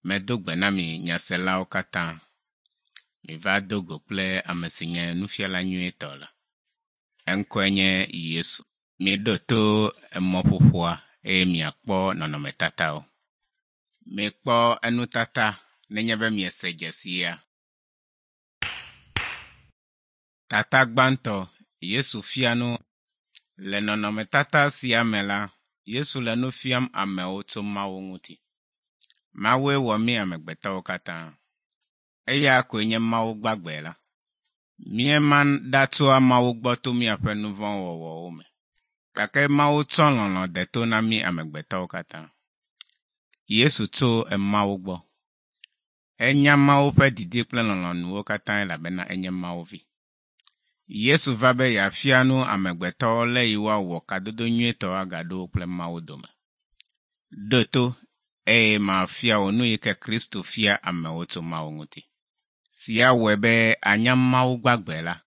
Medogbe na mi nyaselawo katã. Mi va dogo kple ame si nye nufiala nyuietɔ le. Eŋkɔe nye Yesu. Mi ɖo to emɔƒoƒoa eye miakpɔ nɔnɔmetatawo. Mi kpɔ enutata nenye be miese dzesia. Tata gbãtɔ Yesu fianu le nɔnɔmetata sia me la, Yesu le nu fiam amewo tso Mawu ŋuti. Mawue wɔ mi amegbetɔwo katã. Eya koe nye Mawu gbagbe la. Míeman ɖatsoa Mawu gbɔ to miaƒe nu vɔ̃ wɔwɔwo me. Gake Mawu tsɔ lɔlɔ̃ de to na mi amegbetɔwo katã. Yesu tso Mawu gbɔ. Enya Mawu ƒe didi kple lɔlɔ̃nuwo katã elabena enye Mawu vi. Yesu va be yeafia nu amegbetɔwo le yi woawɔ kadodo nyuietɔ agaɖo kple Mawu dome. Ɖo to eye mafia wo nu yi ke Kristo fia amewo tso Mawu ŋuti. Si awɔe be anya Mawu gbagbe la,